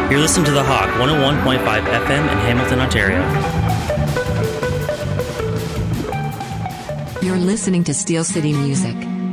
You're listening to The Hawk, 101.5 FM in Hamilton, Ontario. You're listening to Steel City Music.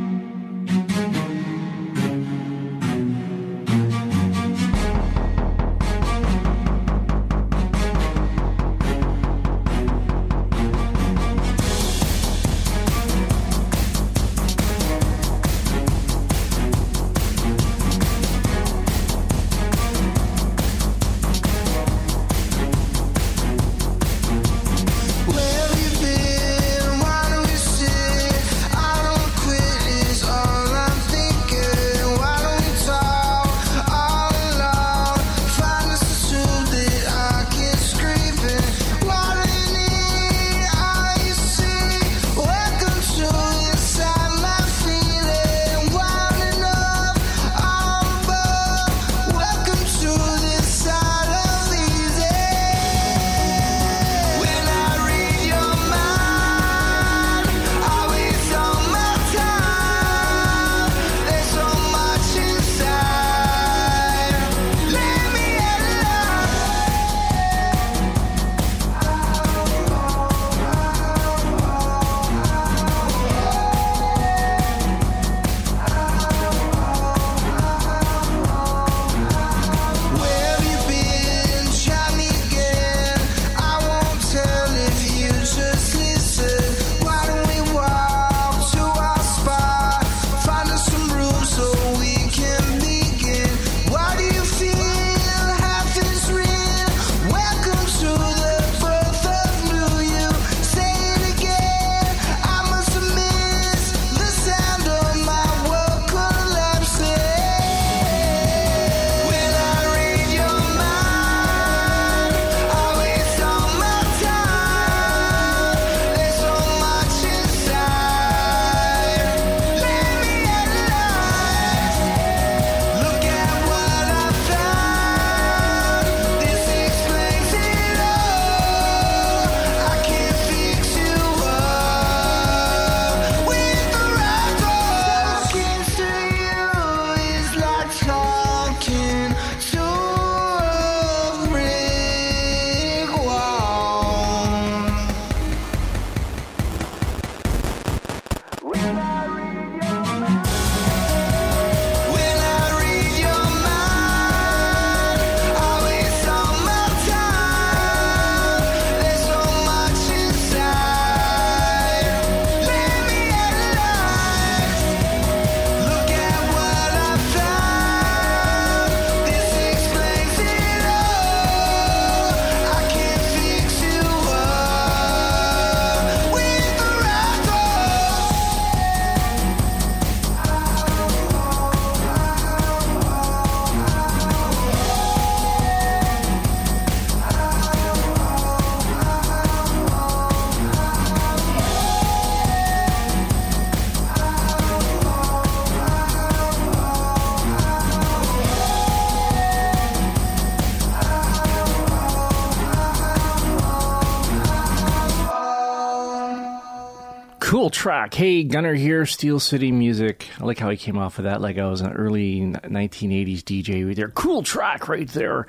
Cool track. Hey, Gunner here, Steel City Music. I like how he came off of that like I was an early 1980s DJ right there. Cool track right there.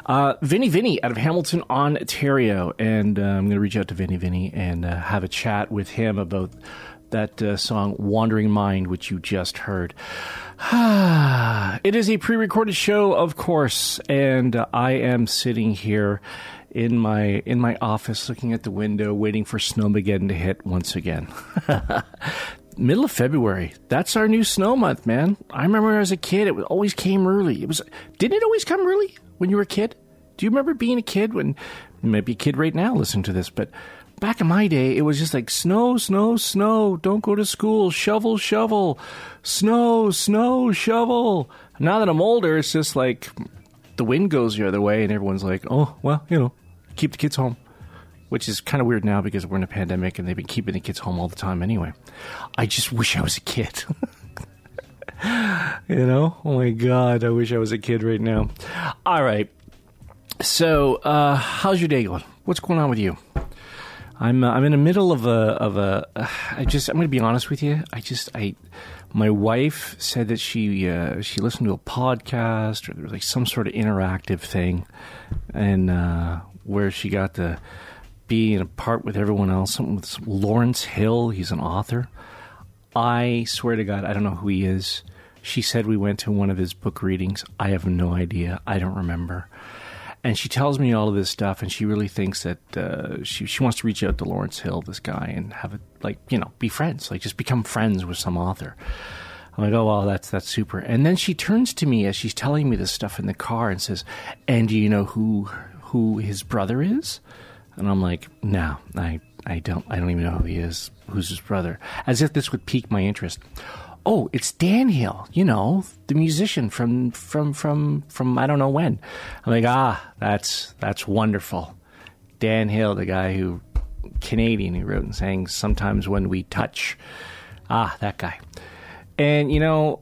Vinny out of Hamilton, Ontario. And I'm going to reach out to Vinny and have a chat with him about that song, Wandering Mind, which you just heard. It is a pre-recorded show, of course, and I am sitting here in my office, looking at the window, waiting for Snowmageddon to hit once again. Middle of February. That's our new snow month, man. I remember as a kid, it always came early. Didn't it always come early when you were a kid? Do you remember being a kid when, you might be a kid right now listening to this, but back in my day, it was just like snow, snow, snow. Don't go to school. Shovel, shovel. Snow, snow, shovel. Now that I'm older, it's just like the wind goes the other way and everyone's like, oh, well, keep the kids home, which is kind of weird now because we're in a pandemic and they've been keeping the kids home all the time anyway. I just wish I was a kid. Oh my God, I wish I was a kid right now. All right. So, how's your day going? What's going on with you? I'm in the middle of a. I'm going to be honest with you. My wife said that she listened to a podcast or there was like some sort of interactive thing, and where she got to be in a part with everyone else. Something with Lawrence Hill. He's an author. I swear to God, I don't know who he is. She said we went to one of his book readings. I have no idea. I don't remember. And she tells me all of this stuff, and she really thinks that she wants to reach out to Lawrence Hill, this guy, and have it, like, you know, be friends, like just become friends with some author. I'm like, oh, well, that's super. And then she turns to me as she's telling me this stuff in the car and says, and do you know who his brother is? And I'm like, no, I don't even know who he is. Who's his brother? As if this would pique my interest. Oh, it's Dan Hill, you know, the musician from I don't know when. I'm like, that's wonderful. Dan Hill, the guy who, Canadian, who wrote and sang Sometimes When We Touch. That guy. And, you know,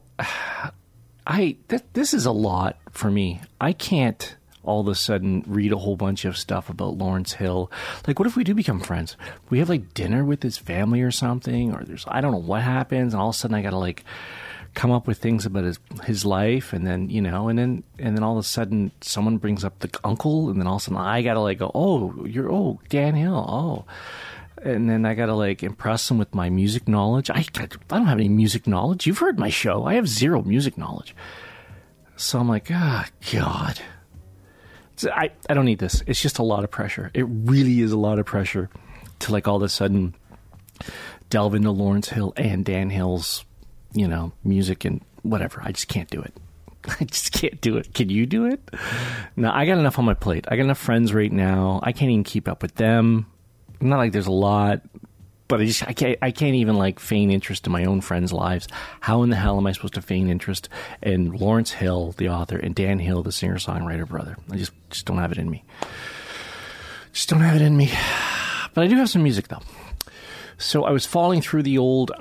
this is a lot for me. I can't all of a sudden read a whole bunch of stuff about Lawrence Hill. Like, what if we do become friends? We have like dinner with his family or something, or I don't know what happens, and all of a sudden I gotta like come up with things about his life, and then, you know, and then all of a sudden someone brings up the uncle, and then all of a sudden I gotta like go, Dan Hill, and then I gotta like impress him with my music knowledge. I don't have any music knowledge. You've heard my show. I have zero music knowledge. So I'm like, God. I don't need this. It's just a lot of pressure. It really is a lot of pressure to like all of a sudden delve into Lawrence Hill and Dan Hill's, you know, music and whatever. I just can't do it. I just can't do it. Can you do it? No, I got enough on my plate. I got enough friends right now. I can't even keep up with them. Not like there's a lot, but I can't even like feign interest in my own friends' lives. How in the hell am I supposed to feign interest in Lawrence Hill, the author, and Dan Hill, the singer-songwriter brother? I just don't have it in me. Just don't have it in me. But I do have some music though. So I was falling through the old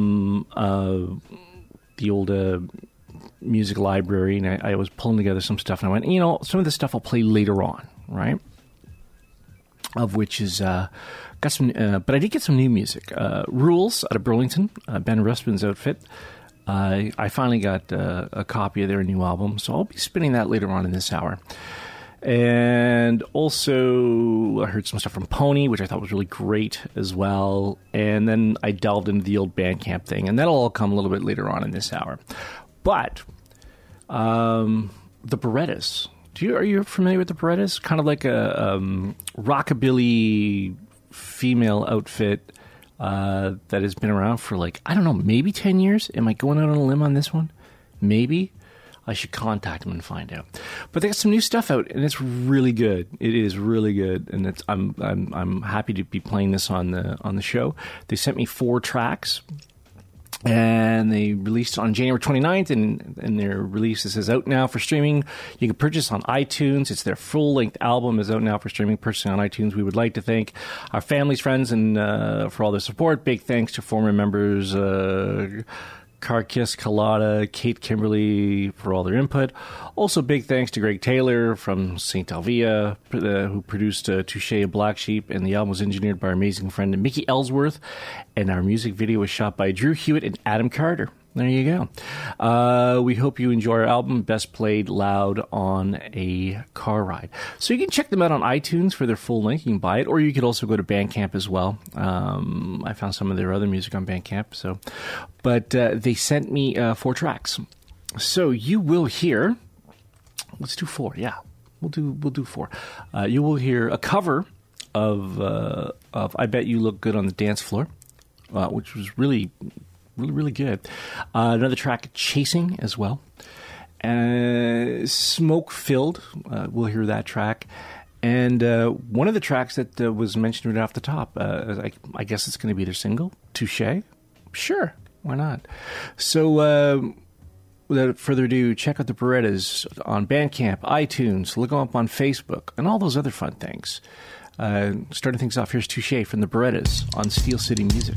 music library, and I was pulling together some stuff, and I went, you know, some of this stuff I'll play later on, right? Of which is got some, but I did get some new music. Rules out of Burlington, Ben Ruspin's outfit. I finally got a copy of their new album, so I'll be spinning that later on in this hour. And also, I heard some stuff from Pony, which I thought was really great as well. And then I delved into the old Bandcamp thing, and that'll all come a little bit later on in this hour. But the Berettas. Are you familiar with the Berettas? Kind of like a rockabilly female outfit that has been around for like, I don't know, maybe 10 years? Am I going out on a limb on this one? Maybe. I should contact them and find out. But they got some new stuff out, and it's really good. It is really good, and I'm happy to be playing this on the show. They sent me 4 tracks. And they released it on January 29th, and their release is out now for streaming. You can purchase on iTunes. It's their full-length album is out now for streaming, purchasing on iTunes. We would like to thank our families, friends, and for all their support. Big thanks to former members Carkiss, Collada, Kate Kimberly for all their input. Also, big thanks to Greg Taylor from St. Alvia, who produced Touche and Black Sheep, and the album was engineered by our amazing friend Mickey Ellsworth, and our music video was shot by Drew Hewitt and Adam Carter. There you go. We hope you enjoy our album, Best Played Loud on a Car Ride. So you can check them out on iTunes for their full length. You can buy it, or you could also go to Bandcamp as well. I found some of their other music on Bandcamp. But they sent me 4 tracks. So you will hear, let's do 4, yeah. We'll do 4. You will hear a cover of I Bet You Look Good on the Dance Floor, which was really good. Another track, Chasing, as well. Smoke Filled, we'll hear that track. And one of the tracks that was mentioned right off the top, I guess it's going to be their single, Touche. Sure, why not? So without further ado, check out the Berettas on Bandcamp, iTunes, look them up on Facebook, and all those other fun things. Starting things off, here's Touche from the Berettas on Steel City Music.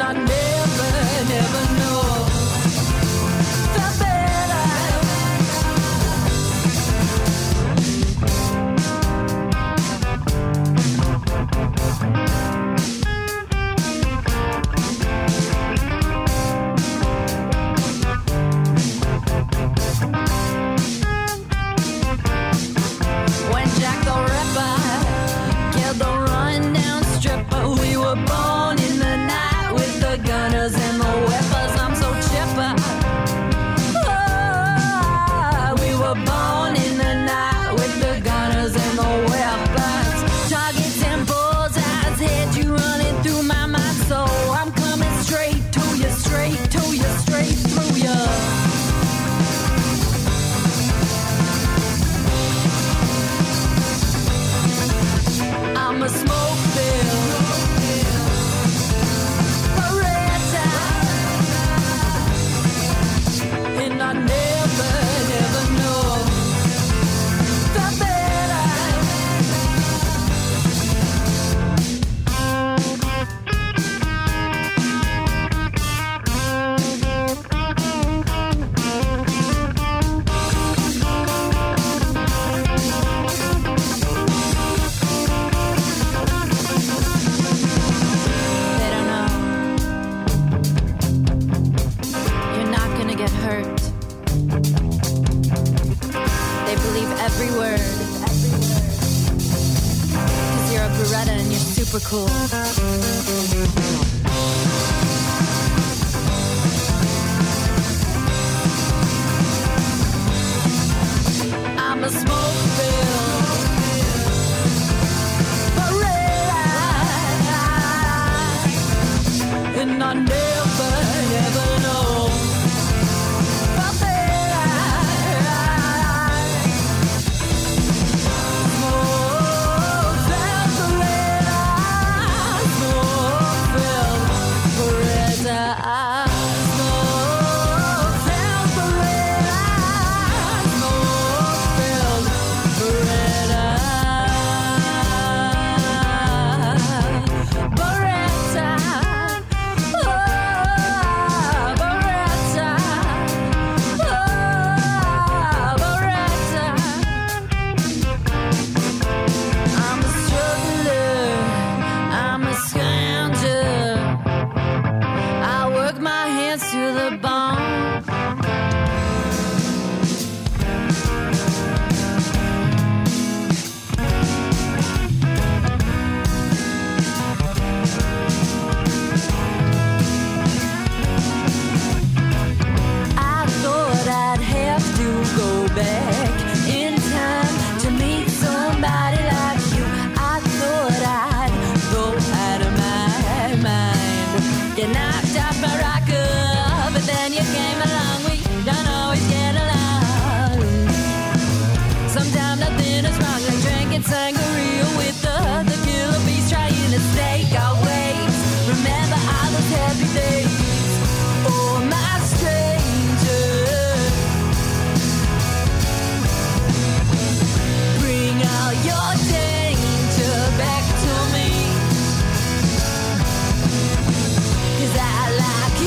I never know. Felt better. When Jack the Ripper killed the rundown stripper, we were born in the night with the gunners and the whippers. I'm so chipper. Oh, we were born in the night with the gunners and the whippers. Targets and bullseyes had you running through my mind, so I'm coming straight to you, straight to you, straight through you. I'm a smoke bill, Beretta, and I never know the better. They don't know. You're not gonna get hurt. They believe every word. 'Cause you're a Beretta and you're super cool. I'm a smoke bill. And I never know. I'm a struggler, I'm a scoundrel. I work my hands to the bone. I thought I'd have to go back in time to meet somebody like you. I thought I'd go out of my mind. Get knocked off my rocker, but then you came along. We don't always get along. Sometimes nothing is wrong, like drinking sangria with the killer bees trying to stake our ways. Remember all those happy days. Oh, my stranger, bring all your danger back to me. 'Cause I like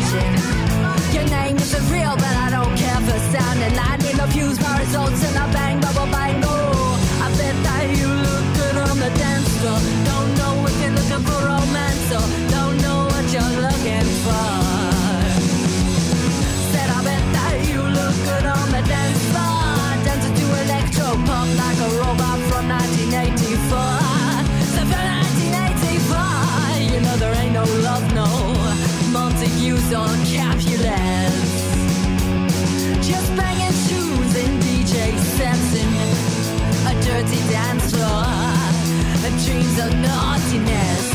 flashing. Your name isn't real, but I don't care for sounding. I need no views, my results, and I bang, bubble, bang, oh. I bet that you look good on the dance floor. Don't know if you're looking for romance or don't know what you're looking for. Said I bet that you look good on the dance floor. Dancing to electro pop like a robot from 1984. So from 1984, you know there ain't no love, no Montagues or Capulets. Just banging shoes in DJ sets in a dirty dance floor, and dreams of naughtiness.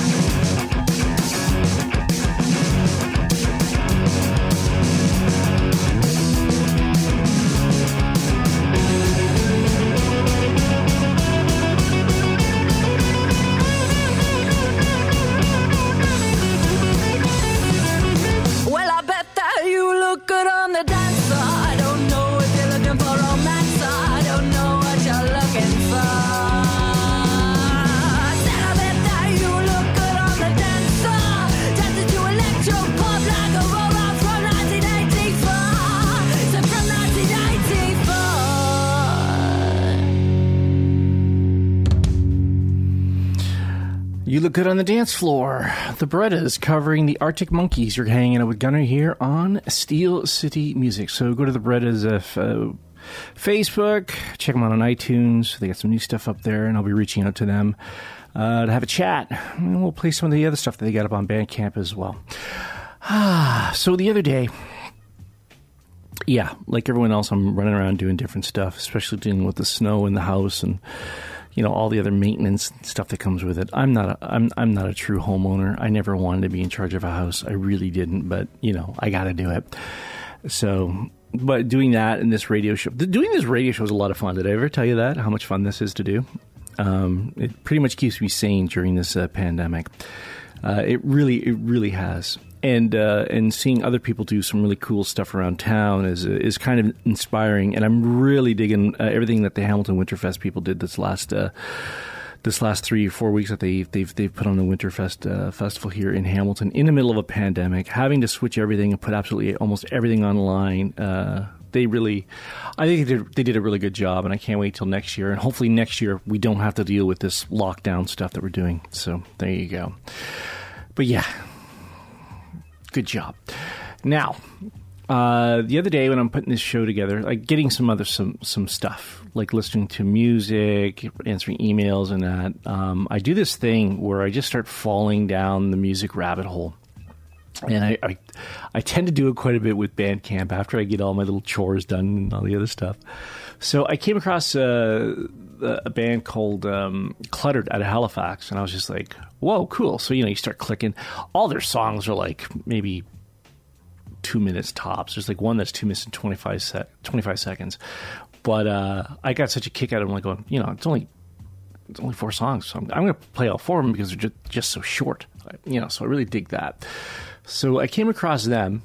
Well, I bet that you look good on the dance floor. I don't know if you're looking for romance. I don't know what you're looking for. Said I bet that you look good on the dance floor. Dancing to electro pop like a robot from 1984. So from 1984. You look good on the dance floor. The Brettas covering the Arctic Monkeys. You're hanging out with Gunner here on Steel City Music. So go to the Brettas Facebook, check them out on iTunes. They got some new stuff up there, and I'll be reaching out to them to have a chat. And we'll play some of the other stuff that they got up on Bandcamp as well. So the other day, yeah, like everyone else, I'm running around doing different stuff, especially dealing with the snow in the house and all the other maintenance stuff that comes with it. I'm not a true homeowner. I never wanted to be in charge of a house. I really didn't, but I got to do it. So, but doing that in this radio show, doing this radio show is a lot of fun. Did I ever tell you that? How much fun this is to do? It pretty much keeps me sane during this pandemic. It really has. And seeing other people do some really cool stuff around town is kind of inspiring. And I'm really digging everything that the Hamilton Winterfest people did this last 3 or 4 weeks that they've put on the Winterfest festival here in Hamilton in the middle of a pandemic, having to switch everything and put absolutely almost everything online. I think they did a really good job, and I can't wait till next year. And hopefully next year we don't have to deal with this lockdown stuff that we're doing. So there you go. But yeah. Good job. Now, the other day when I'm putting this show together, like getting some stuff, like listening to music, answering emails and that, I do this thing where I just start falling down the music rabbit hole. And I tend to do it quite a bit with Bandcamp after I get all my little chores done and all the other stuff. So I came across a band called Cluttered out of Halifax, and I was just like, whoa, cool. So, you start clicking. All their songs are like maybe 2 minutes tops. There's like one that's 2 minutes and 25 seconds. But I got such a kick out of them, like going, it's only 4 songs. So I'm going to play all 4 of them because they're just so short. So I really dig that. So I came across them.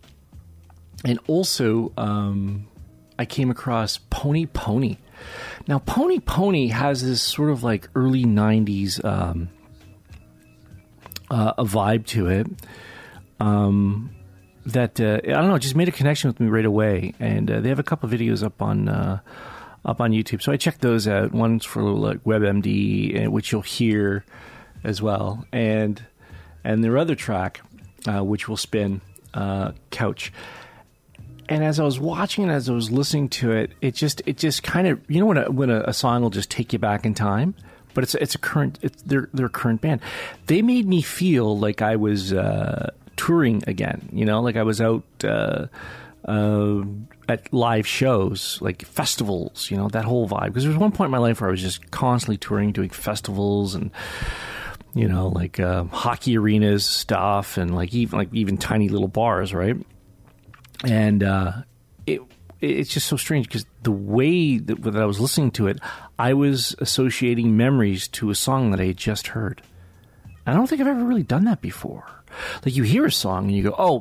And also, I came across Pony Pony. Now, Pony Pony has this sort of like early 90s a vibe to it that, I don't know, just made a connection with me right away. And they have a couple of videos up on YouTube. So I checked those out. One's for like WebMD, which you'll hear as well. And their other track, which will spin, Couch. And as I was watching it, as I was listening to it, it just kind of, when a song will just take you back in time, but it's their current band. They made me feel like I was touring again, like I was out at live shows, like festivals, that whole vibe. Because there was one point in my life where I was just constantly touring, doing festivals and like hockey arenas stuff, and even tiny little bars, right? And it's just so strange because the way that I was listening to it, I was associating memories to a song that I had just heard. I don't think I've ever really done that before. Like you hear a song and you go, oh,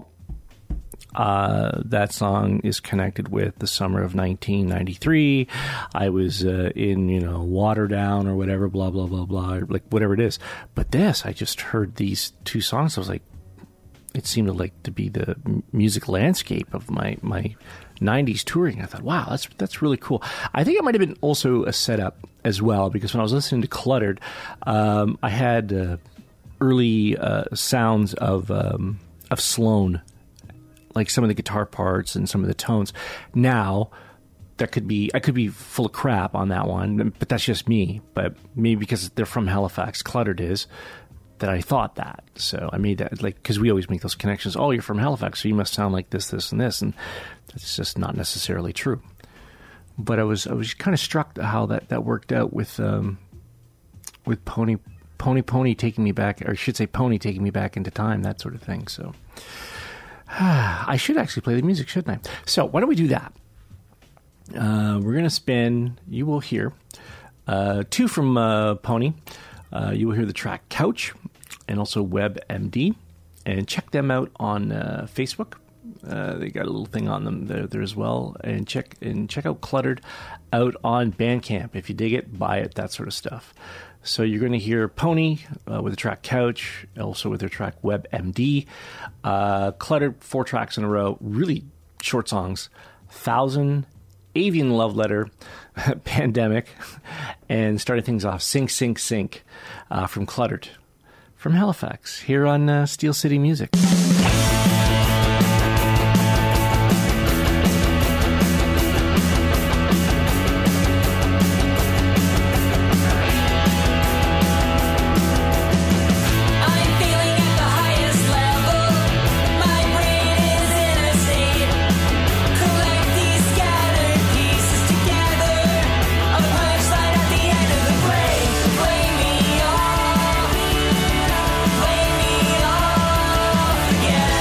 that song is connected with the summer of 1993. I was in, Waterdown or whatever, blah, blah, blah, blah, like whatever it is. But this, I just heard these 2 songs. I was like, it seemed to be the music landscape of my 90s touring. I thought, wow, that's really cool. I think it might have been also a setup as well, because when I was listening to Cluttered, I had early sounds of Sloan, like some of the guitar parts and some of the tones. Now, I could be full of crap on that one, but that's just me. But maybe because they're from Halifax, Cluttered is, that I thought that. So I made that, because we always make those connections. Oh, you're from Halifax, so you must sound like this, this, and this. And that's just not necessarily true. But I was kind of struck how that worked out with Pony taking me back, or I should say Pony taking me back into time, that sort of thing. So I should actually play the music, shouldn't I? So why don't we do that? We're going to spin, you will hear, 2 from Pony. You will hear the track Couch and also WebMD. And check them out on Facebook. They got a little thing on them there as well. And check out Cluttered out on Bandcamp. If you dig it, buy it, that sort of stuff. So you're going to hear Pony with the track Couch, also with their track WebMD. Cluttered, 4 tracks in a row, really short songs. 1,000, Avian Love Letter, Pandemic, and starting things off, Sink, Sink, Sink, from Cluttered, from Halifax, here on Steel City Music. Yeah.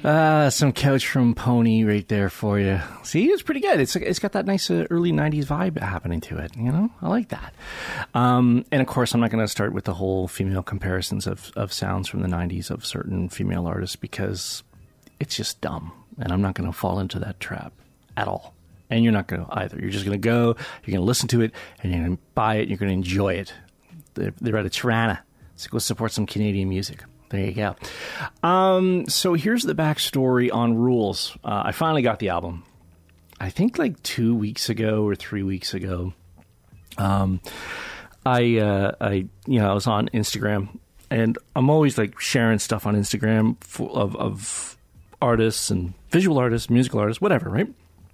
Some Couch from Pony right there for you. See, it's pretty good. It's got that nice early 90s vibe happening to it. You know, I like that. And of course, I'm not going to start with the whole female comparisons of sounds from the 90s of certain female artists because it's just dumb. And I'm not going to fall into that trap at all. And you're not going to either. You're just going to go, you're going to listen to it, and you're going to buy it, you're going to enjoy it. They're out of Toronto. So go support some Canadian music. There you go. So here's the backstory on Rules. I finally got the album. I think like 2 weeks ago or 3 weeks ago. I was on Instagram, and I'm always like sharing stuff on Instagram of artists and visual artists, musical artists, whatever, right?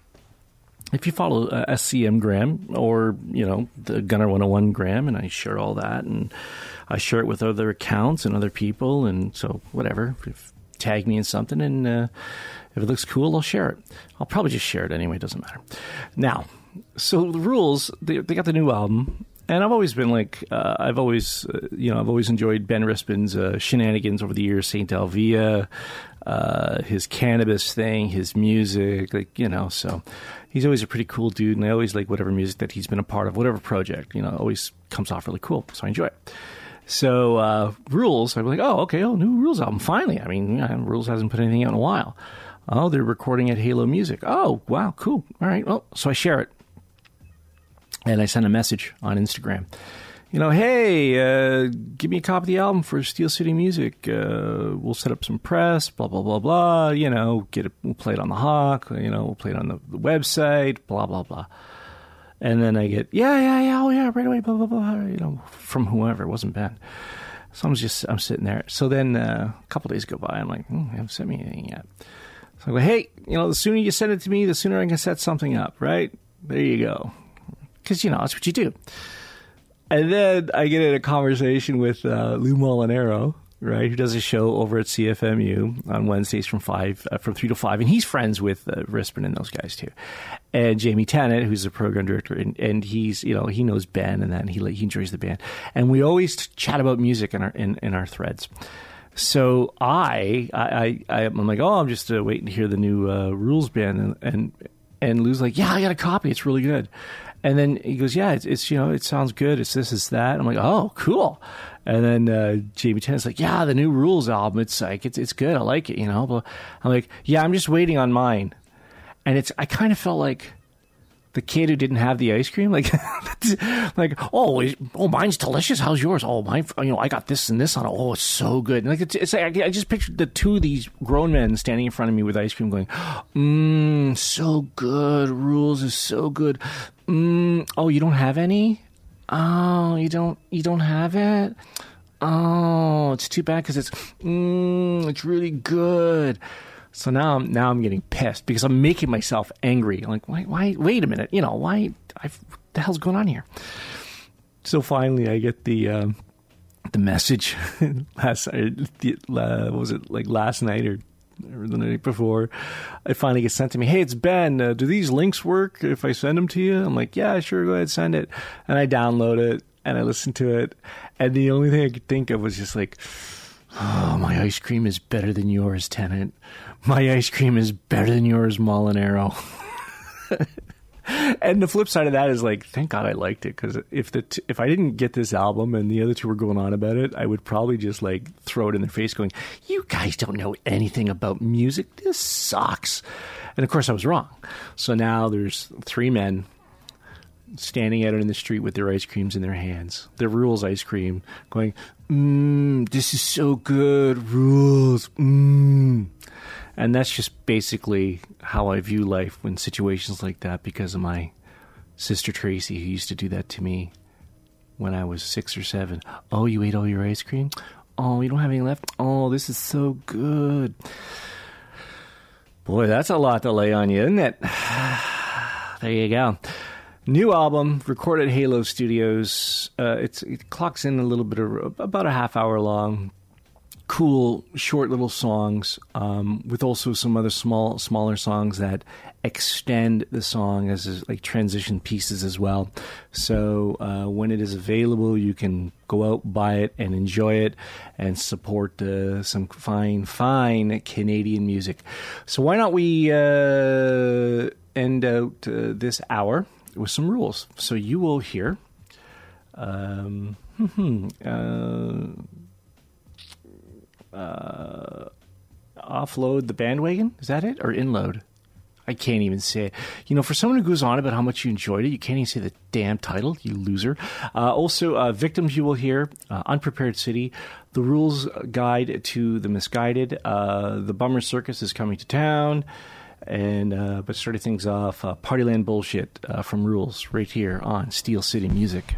If you follow SCM Graham or, the Gunner 101 Graham, and I share all that, and I share it with other accounts and other people, and so whatever. Tag me in something, and if it looks cool, I'll share it. I'll probably just share it anyway. It doesn't matter. Now, so the Rules, they got the new album, and I've always been like, I've always enjoyed Ben Rispin's shenanigans over the years, Saint Alvia, his cannabis thing, his music, so he's always a pretty cool dude, and I always like whatever music that he's been a part of, whatever project, always comes off really cool, so I enjoy it. So Rules, I'm like, new Rules album, finally. I mean, Rules hasn't put anything out in a while. Oh, they're recording at Halo Music. Oh, wow, cool. All right, well, so I share it. And I send a message on Instagram. Hey, give me a copy of the album for Steel City Music. We'll set up some press, blah, blah, blah, blah. We'll play it on the Hawk. We'll play it on the website, blah, blah, blah. And then I get, yeah, right away, blah, blah, blah, from whoever. It wasn't Ben. So I'm sitting there. So then a couple days go by. I'm like, they haven't sent me anything yet. So I go, hey, the sooner you send it to me, the sooner I can set something up, right? There you go. Because, that's what you do. And then I get in a conversation with Lou Molinaro, right, who does a show over at CFMU on Wednesdays from 3 to 5. And he's friends with Rispin and those guys, too. And Jamie Tennant, who's the program director, and he's, he knows Ben and that, and he enjoys the band. And we always chat about music in our threads. So I'm like, I'm just waiting to hear the new Rules band. And Lou's like, yeah, I got a copy. It's really good. And then he goes, yeah, it's it sounds good. It's this, it's that. I'm like, oh, cool. And then Jamie Tennant's like, yeah, the new Rules album. It's like, it's good. I like it, But I'm like, yeah, I'm just waiting on mine. And I kind of felt like the kid who didn't have the ice cream, like, mine's delicious. How's yours? Oh, mine, I got this and this on it. Oh, it's so good. And like, it's like, I just pictured the two of these grown men standing in front of me with ice cream going, so good. Rules is so good. Oh, you don't have any? Oh, you don't have it? Oh, it's too bad because it's really good. So now I'm getting pissed because I'm making myself angry. I'm like, why? Wait a minute. Why? What the hell's going on here? So finally, I get the message last night or the night before. It finally gets sent to me. Hey, it's Ben. Do these links work if I send them to you? I'm like, yeah, sure. Go ahead, send it. And I download it and I listen to it. And the only thing I could think of was just like, oh, my ice cream is better than yours, Tennant. My ice cream is better than yours, Molinaro. And the flip side of that is like, thank God I liked it, because if I didn't get this album and the other two were going on about it, I would probably just like throw it in their face going, you guys don't know anything about music. This sucks. And of course I was wrong. So now there's three men standing out in the street with their ice creams in their hands, their Rules ice cream, going, this is so good, Rules, And that's just basically how I view life when situations like that, because of my sister Tracy, who used to do that to me when I was 6 or 7. Oh, you ate all your ice cream? Oh, you don't have any left? Oh, this is so good. Boy, that's a lot to lay on you, isn't it? There you go. New album, recorded at Halo Studios. It clocks in a little bit of about a half hour long. cool, short little songs, with also some other smaller songs that extend the song as like transition pieces as well. So when it is available, you can go out, buy it, and enjoy it, and support some fine Canadian music. So why not we end out this hour with some rules? So you will hear offload the bandwagon. Is that it? Or inload? I can't even say it. You know, for someone who goes on about how much you enjoyed it, you can't even say the damn title, you loser. Also, victims you will hear, Unprepared City, the rules guide to the misguided, the Bummer Circus is coming to town, and but starting things off, Partyland Bullshit from Rules right here on Steel City Music.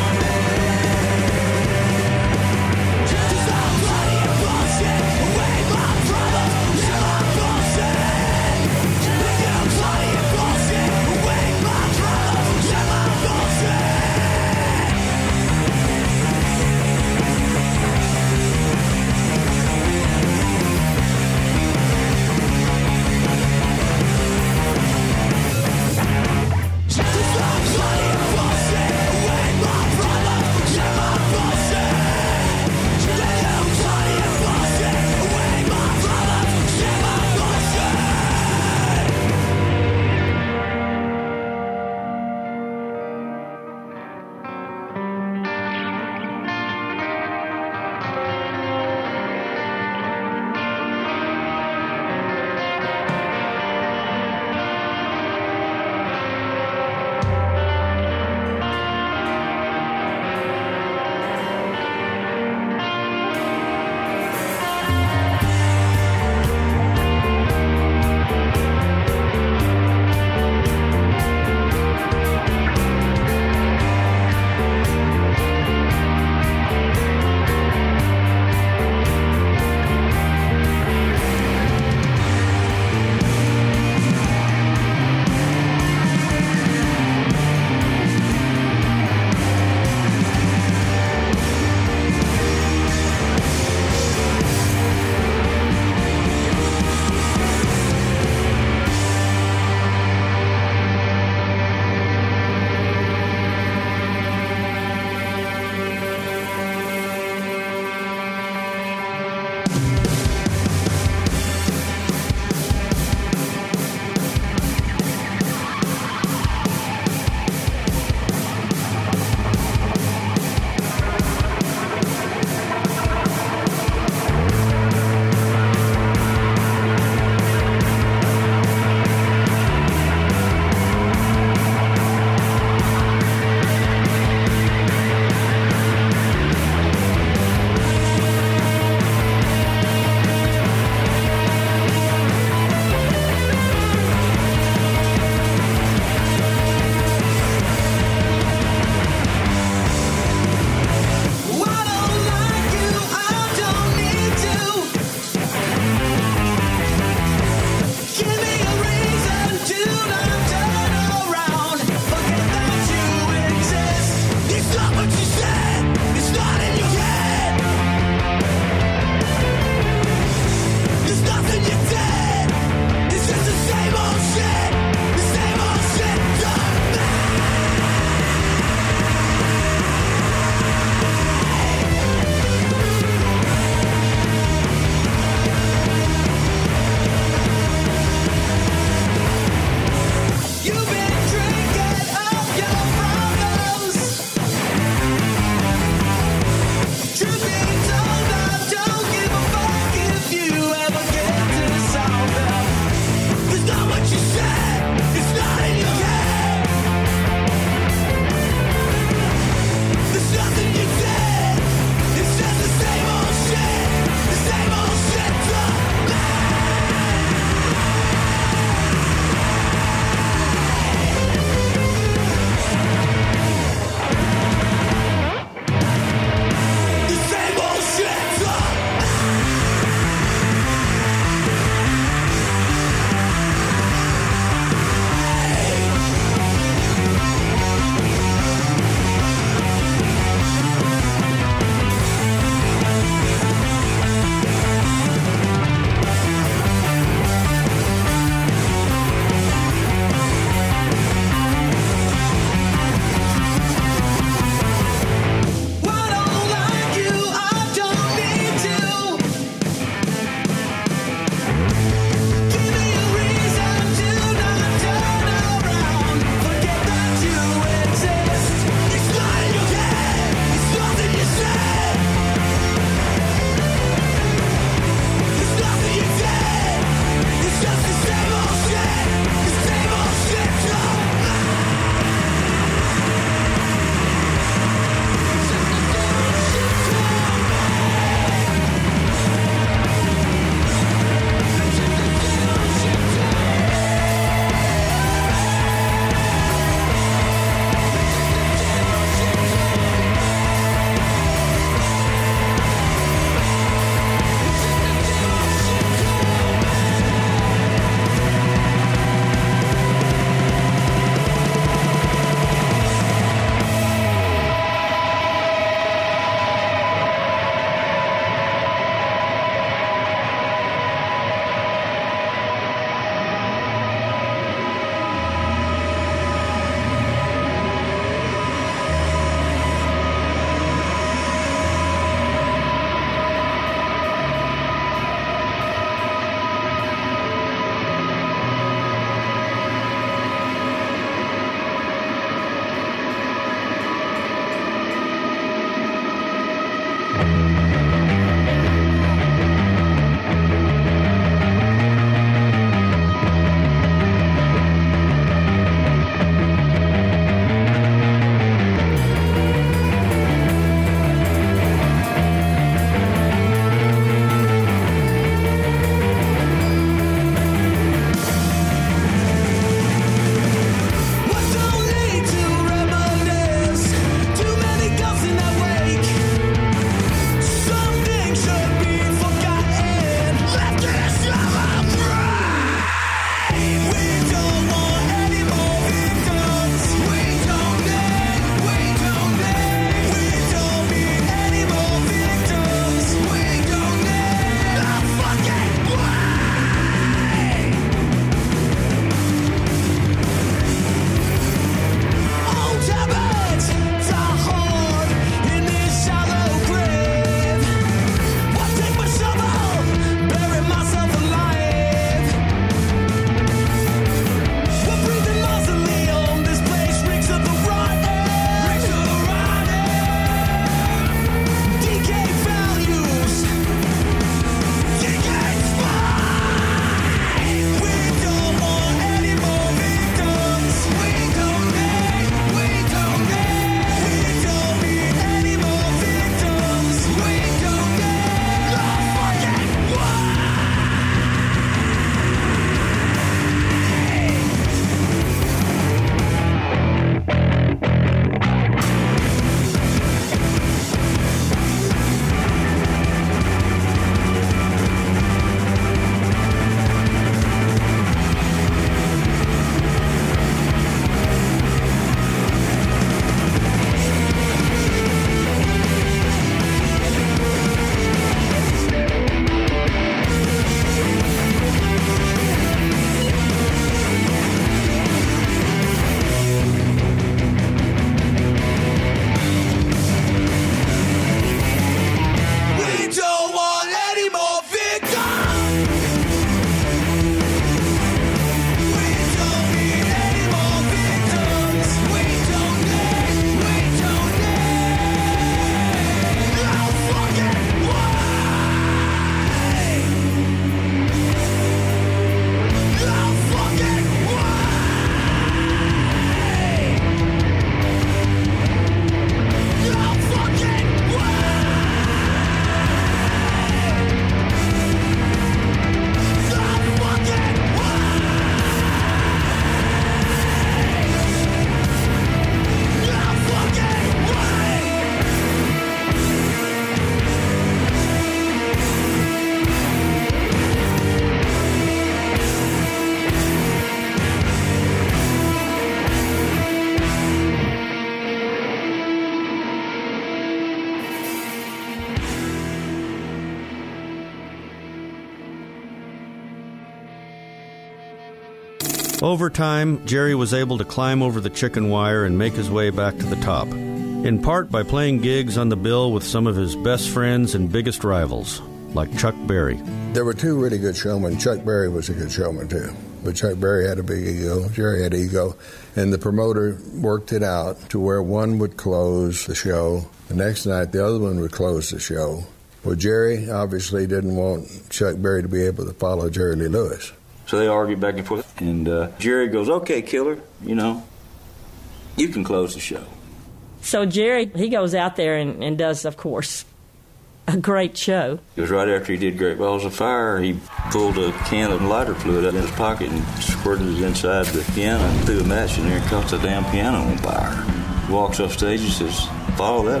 Over time, Jerry was able to climb over the chicken wire and make his way back to the top, in part by playing gigs on the bill with some of his best friends and biggest rivals, like Chuck Berry. There were two really good showmen. Chuck Berry was a good showman, too. But Chuck Berry had a big ego. Jerry had ego. And the promoter worked it out to where one would close the show. The next night, the other one would close the show. Well, Jerry obviously didn't want Chuck Berry to be able to follow Jerry Lee Lewis. So they argued back and forth. And Jerry goes, "Okay, Killer, you can close the show." So Jerry, he goes out there and does, of course, a great show. It was right after he did Great Balls of Fire. He pulled a can of lighter fluid out of his pocket and squirted it inside the piano and threw a match in there and caught the damn piano on fire. He walks off stage and says, "Follow that."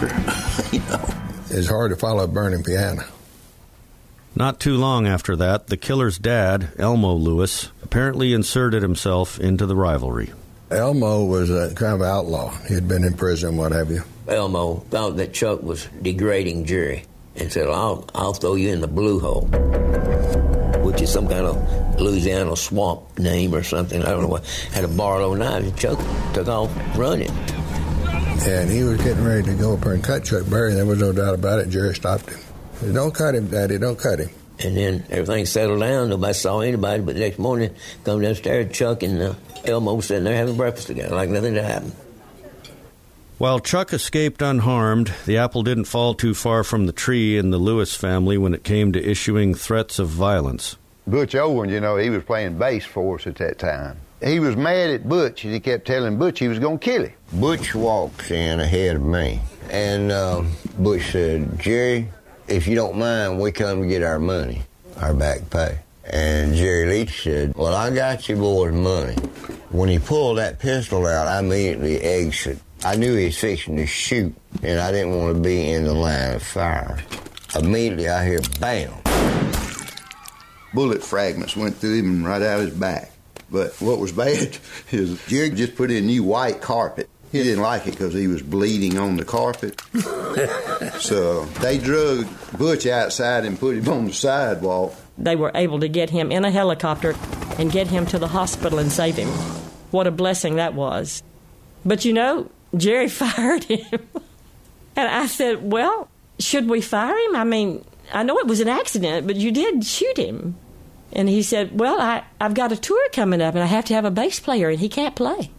It's hard to follow a burning piano. Not too long after that, the Killer's dad, Elmo Lewis, apparently inserted himself into the rivalry. Elmo was a kind of outlaw. He had been in prison, what have you. Elmo thought that Chuck was degrading Jerry and said, I'll throw you in the blue hole, which is some kind of Louisiana swamp name or something. I don't know what. Had a Barlow knife, and Chuck took off running. And he was getting ready to go up there and cut Chuck Berry. There was no doubt about it. Jerry stopped him. He said, "Don't cut him, Daddy, don't cut him." And then everything settled down. Nobody saw anybody. But the next morning, come downstairs, Chuck and Elmo sitting there having breakfast together like nothing had happened. While Chuck escaped unharmed, the apple didn't fall too far from the tree in the Lewis family when it came to issuing threats of violence. Butch Owen, he was playing bass for us at that time. He was mad at Butch, and he kept telling Butch he was going to kill him. Butch walks in ahead of me, and Butch said, "Jerry, if you don't mind, we come to get our money, our back pay." And Jerry Leach said, "Well, I got your boy's money." When he pulled that pistol out, I immediately exited. I knew he was fixing to shoot, and I didn't want to be in the line of fire. Immediately, I hear bam. Bullet fragments went through him and right out his back. But what was bad is Jerry just put in new white carpet. He didn't like it because he was bleeding on the carpet. So they drug Butch outside and put him on the sidewalk. They were able to get him in a helicopter and get him to the hospital and save him. What a blessing that was. But Jerry fired him. And I said, "Well, should we fire him? I mean, I know it was an accident, but you did shoot him." And he said, "Well, I've got a tour coming up, and I have to have a bass player, and he can't play."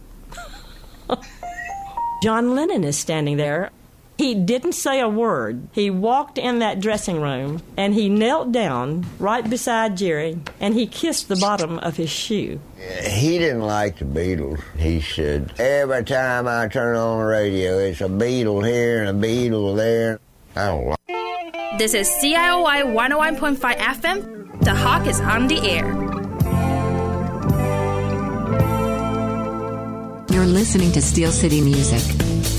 John Lennon is standing there. He didn't say a word. He walked in that dressing room, and he knelt down right beside Jerry, and he kissed the bottom of his shoe. He didn't like the Beatles. He said, "Every time I turn on the radio, it's a Beatle here and a Beatle there." I don't like it. This is CIOI 101.5 FM. The Hawk is on the air. You're listening to Steel City Music.